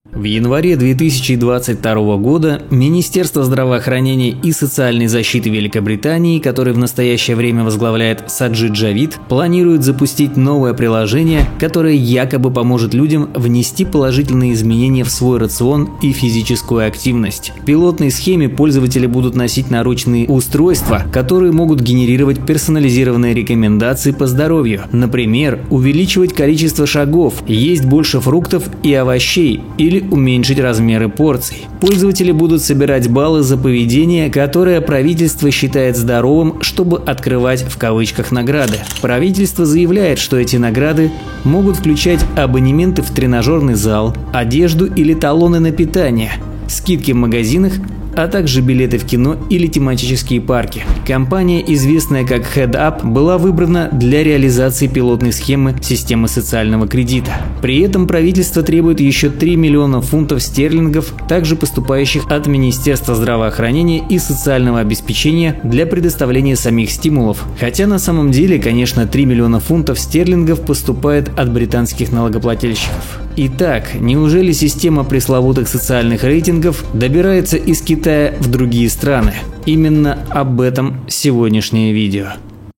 В январе 2022 года Министерство здравоохранения и социальной защиты Великобритании, которое в настоящее время возглавляет Саджид Джавид, планирует запустить новое приложение, которое якобы поможет людям внести положительные изменения в свой рацион и физическую активность. В пилотной схеме пользователи будут носить наручные устройства, которые могут генерировать персонализированные рекомендации по здоровью. Например, увеличивать количество шагов, есть больше фруктов и овощей или уменьшить размеры порций. Пользователи будут собирать баллы за поведение, которое правительство считает здоровым, чтобы открывать в кавычках награды. Правительство заявляет, что эти награды могут включать абонементы в тренажерный зал, одежду или талоны на питание, скидки в магазинах, а также билеты в кино или тематические парки. Компания, известная как HeadUp, была выбрана для реализации пилотной схемы системы социального кредита. При этом правительство требует еще 3 миллиона фунтов стерлингов, также поступающих от Министерства здравоохранения и социального обеспечения для предоставления самих стимулов. Хотя на самом деле, конечно, 3 миллиона фунтов стерлингов поступает от британских налогоплательщиков. Итак, неужели система пресловутых социальных рейтингов добирается из Китая в другие страны? Именно об этом сегодняшнее видео.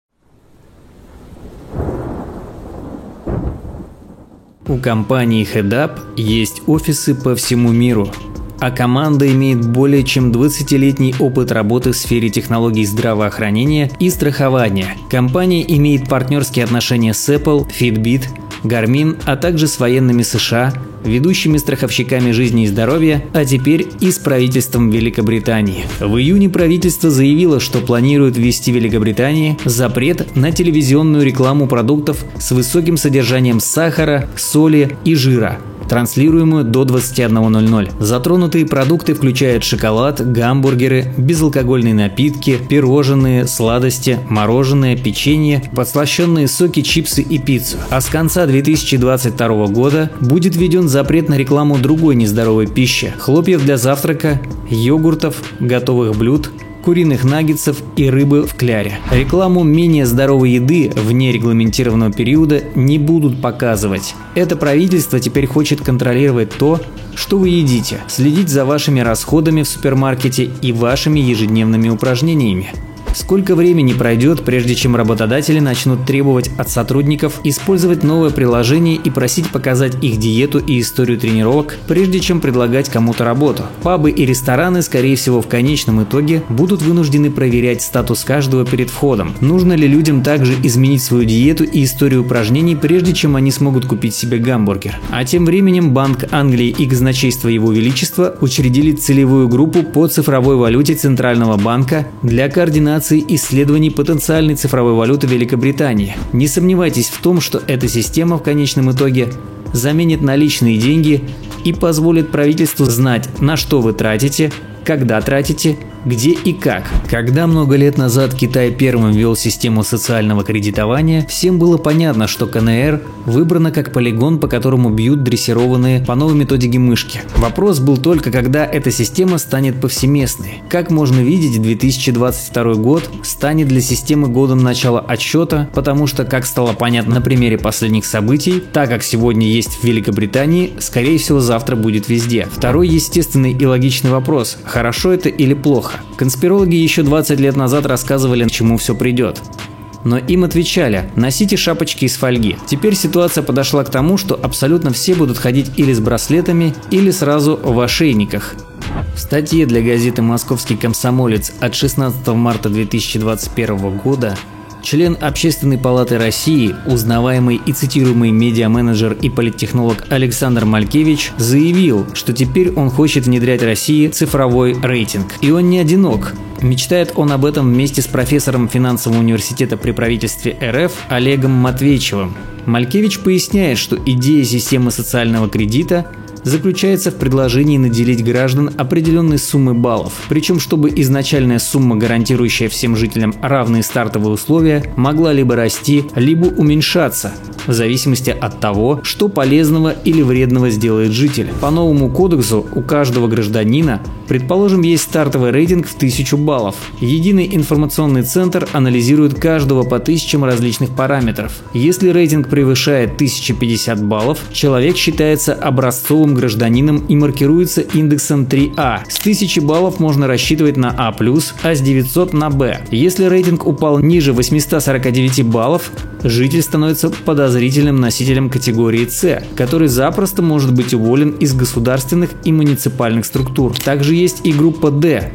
У компании HeadUp есть офисы по всему миру, а команда имеет более чем 20-летний опыт работы в сфере технологий здравоохранения и страхования. Компания имеет партнерские отношения с Apple, Fitbit, Garmin, а также с военными США, ведущими страховщиками жизни и здоровья, а теперь и с правительством Великобритании. В июне правительство заявило, что планирует ввести в Великобритании запрет на телевизионную рекламу продуктов с высоким содержанием сахара, соли и жира, транслируемую до 21:00. Затронутые продукты включают шоколад, гамбургеры, безалкогольные напитки, пирожные, сладости, мороженое, печенье, подслащенные соки, чипсы и пиццу. А с конца 2022 года будет введен запрет на рекламу другой нездоровой пищи – хлопьев для завтрака, йогуртов, готовых блюд, куриных наггетсов и рыбы в кляре. Рекламу менее здоровой еды вне регламентированного периода не будут показывать. Это правительство теперь хочет контролировать то, что вы едите, следить за вашими расходами в супермаркете и вашими ежедневными упражнениями. Сколько времени пройдет, прежде чем работодатели начнут требовать от сотрудников использовать новое приложение и просить показать их диету и историю тренировок, прежде чем предлагать кому-то работу? Пабы и рестораны, скорее всего, в конечном итоге будут вынуждены проверять статус каждого перед входом. Нужно ли людям также изменить свою диету и историю упражнений, прежде чем они смогут купить себе гамбургер? А тем временем Банк Англии и казначейство Его Величества учредили целевую группу по цифровой валюте Центрального банка для координации исследований потенциальной цифровой валюты Великобритании. Не сомневайтесь в том, что эта система в конечном итоге заменит наличные деньги и позволит правительству знать, на что вы тратите, когда тратите, где и как. Когда много лет назад Китай первым ввел систему социального кредитования, всем было понятно, что КНР выбрана как полигон, по которому бьют дрессированные по новой методике мышки. Вопрос был только, когда эта система станет повсеместной. Как можно видеть, 2022 год станет для системы годом начала отсчета, потому что, как стало понятно на примере последних событий, так как сегодня есть в Великобритании, скорее всего завтра будет везде. Второй естественный и логичный вопрос – хорошо это или плохо? Конспирологи еще 20 лет назад рассказывали, к чему все придет. Но им отвечали: носите шапочки из фольги. Теперь ситуация подошла к тому, что абсолютно все будут ходить или с браслетами, или сразу в ошейниках. В статье для газеты «Московский комсомолец» от 16 марта 2021 года член Общественной палаты России, узнаваемый и цитируемый медиаменеджер и политтехнолог Александр Малькевич заявил, что теперь он хочет внедрять в России цифровой рейтинг. И он не одинок. Мечтает он об этом вместе с профессором финансового университета при правительстве РФ Олегом Матвейчевым. Малькевич поясняет, что идея системы социального кредита заключается в предложении наделить граждан определенной суммой баллов, причем чтобы изначальная сумма, гарантирующая всем жителям равные стартовые условия, могла либо расти, либо уменьшаться, в зависимости от того, что полезного или вредного сделает житель. По новому кодексу у каждого гражданина, предположим, есть стартовый рейтинг в 1000 баллов. Единый информационный центр анализирует каждого по тысячам различных параметров. Если рейтинг превышает 1050 баллов, человек считается образцовым другом гражданином и маркируется индексом 3А. С 1000 баллов можно рассчитывать на А+, а с 900 на Б. Если рейтинг упал ниже 849 баллов, житель становится подозрительным носителем категории С, который запросто может быть уволен из государственных и муниципальных структур. Также есть и группа Д,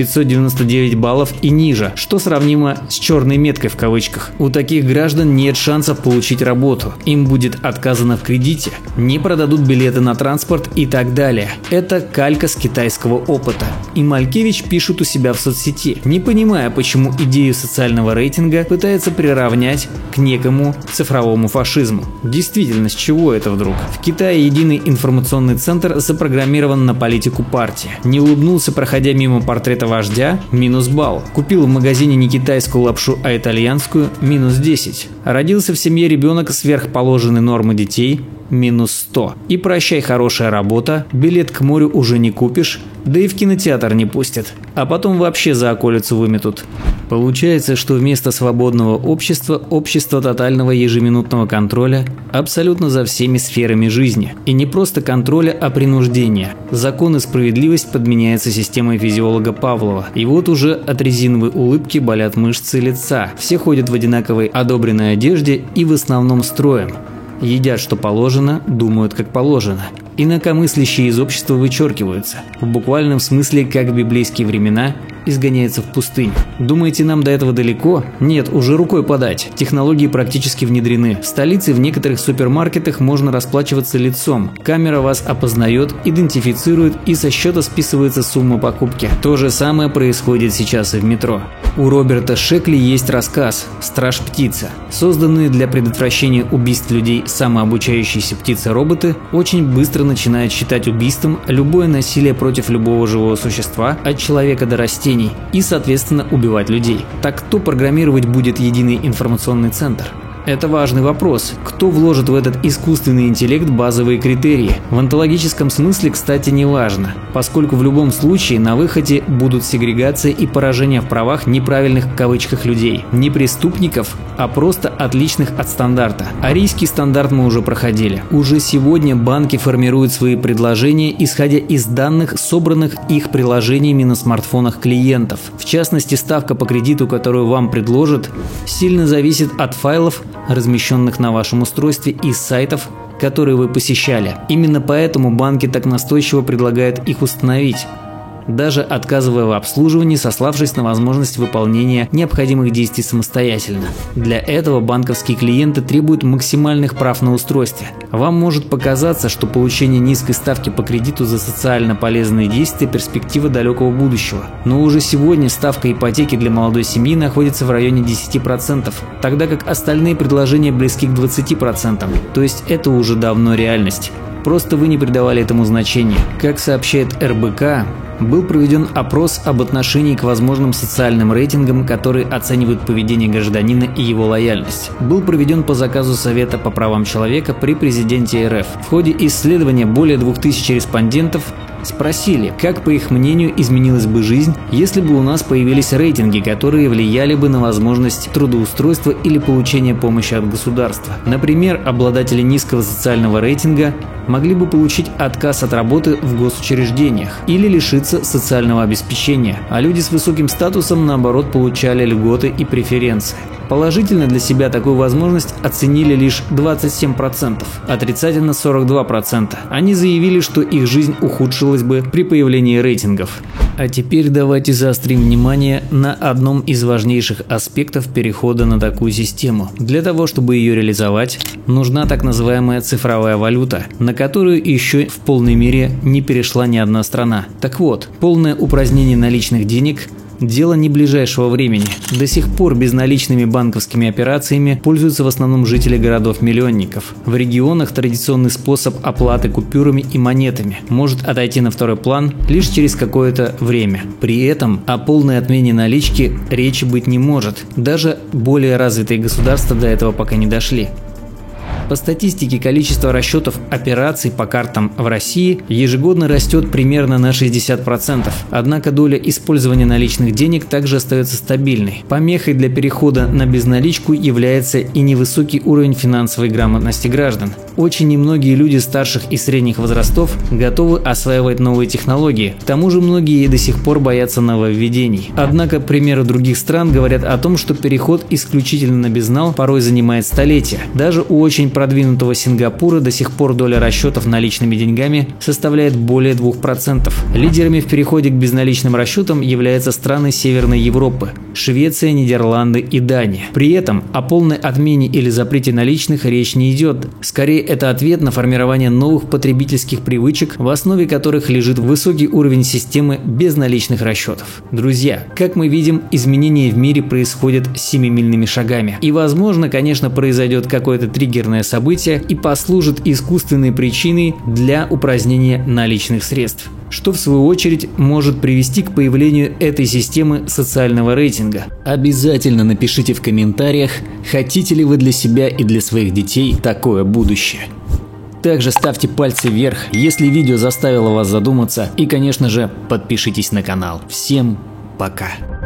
599 баллов и ниже, что сравнимо с черной меткой в кавычках. У таких граждан нет шансов получить работу, им будет отказано в кредите, не продадут билеты на транспорт и так далее. Это калька с китайского опыта. И Малькевич пишет у себя в соцсети, не понимая, почему идею социального рейтинга пытается приравнять к некому цифровому фашизму. Действительно, с чего это вдруг? В Китае единый информационный центр запрограммирован на политику партии. Не улыбнулся, проходя мимо портрета вождя – минус балл. Купил в магазине не китайскую лапшу, а итальянскую – минус 10. Родился в семье ребенок сверхположенной нормы детей – минус 100. И прощай хорошая работа, билет к морю уже не купишь, да и в кинотеатр не пустят, а потом вообще за околицу выметут. Получается, что вместо свободного общества – общество тотального ежеминутного контроля абсолютно за всеми сферами жизни. И не просто контроля, а принуждения. Закон и справедливость подменяется системой физиолога Павлова. И вот уже от резиновой улыбки болят мышцы лица. Все ходят в одинаковой одобренной одежде и в основном строем. Едят, что положено, думают, как положено. Инакомыслящие из общества вычеркиваются. В буквальном смысле, как в библейские времена, изгоняется в пустыню. Думаете, нам до этого далеко? Нет, уже рукой подать. Технологии практически внедрены. В столице в некоторых супермаркетах можно расплачиваться лицом. Камера вас опознает, идентифицирует и со счета списывается сумма покупки. То же самое происходит сейчас и в метро. У Роберта Шекли есть рассказ «Страж-птица». Созданные для предотвращения убийств людей самообучающиеся птицы-роботы очень быстро начинают считать убийством любое насилие против любого живого существа, от человека до растений, и, соответственно, убивать людей. Так кто программировать будет единый информационный центр? Это важный вопрос. Кто вложит в этот искусственный интеллект базовые критерии? В онтологическом смысле, кстати, не важно, поскольку в любом случае на выходе будут сегрегация и поражение в правах неправильных в кавычках людей. Не преступников, а просто отличных от стандарта. Арийский стандарт мы уже проходили. Уже сегодня банки формируют свои предложения, исходя из данных, собранных их приложениями на смартфонах клиентов. В частности, ставка по кредиту, которую вам предложат, сильно зависит от файлов, размещенных на вашем устройстве, из сайтов, которые вы посещали. Именно поэтому банки так настойчиво предлагают их установить, даже отказывая в обслуживании, сославшись на возможность выполнения необходимых действий самостоятельно. Для этого банковские клиенты требуют максимальных прав на устройстве. Вам может показаться, что получение низкой ставки по кредиту за социально полезные действия – перспектива далекого будущего. Но уже сегодня ставка ипотеки для молодой семьи находится в районе 10%, тогда как остальные предложения близки к 20%. То есть это уже давно реальность. Просто вы не придавали этому значения. Как сообщает РБК, был проведен опрос об отношении к возможным социальным рейтингам, которые оценивают поведение гражданина и его лояльность. Был проведен по заказу Совета по правам человека при президенте РФ. В ходе исследования более 2000 респондентов спросили, как, по их мнению, изменилась бы жизнь, если бы у нас появились рейтинги, которые влияли бы на возможность трудоустройства или получения помощи от государства. Например, обладатели низкого социального рейтинга могли бы получить отказ от работы в госучреждениях или лишиться социального обеспечения, а люди с высоким статусом, наоборот, получали льготы и преференции. Положительно для себя такую возможность оценили лишь 27%, отрицательно 42%. Они заявили, что их жизнь ухудшилась бы при появлении рейтингов. А теперь давайте заострим внимание на одном из важнейших аспектов перехода на такую систему. Для того, чтобы ее реализовать, нужна так называемая цифровая валюта, на которую еще в полной мере не перешла ни одна страна. Так вот, полное упразднение наличных денег – дело не ближайшего времени. До сих пор безналичными банковскими операциями пользуются в основном жители городов-миллионников. В регионах традиционный способ оплаты купюрами и монетами может отойти на второй план лишь через какое-то время. При этом о полной отмене налички речи быть не может. Даже более развитые государства до этого пока не дошли. По статистике, количество расчетов операций по картам в России ежегодно растет примерно на 60%, однако доля использования наличных денег также остается стабильной. Помехой для перехода на безналичку является и невысокий уровень финансовой грамотности граждан. Очень немногие люди старших и средних возрастов готовы осваивать новые технологии, к тому же многие до сих пор боятся нововведений. Однако примеры других стран говорят о том, что переход исключительно на безнал порой занимает столетия. Даже у очень продвинутого Сингапура до сих пор доля расчетов наличными деньгами составляет более 2%. Лидерами в переходе к безналичным расчетам являются страны Северной Европы – Швеция, Нидерланды и Дания. При этом о полной отмене или запрете наличных речь не идет. Скорее, это ответ на формирование новых потребительских привычек, в основе которых лежит высокий уровень системы безналичных расчетов. Друзья, как мы видим, изменения в мире происходят семимильными шагами. И возможно, конечно, произойдет какое-то триггерное событие и послужит искусственной причиной для упразднения наличных средств, что в свою очередь может привести к появлению этой системы социального рейтинга. Обязательно напишите в комментариях, хотите ли вы для себя и для своих детей такое будущее. Также ставьте пальцы вверх, если видео заставило вас задуматься, и, конечно же, подпишитесь на канал. Всем пока!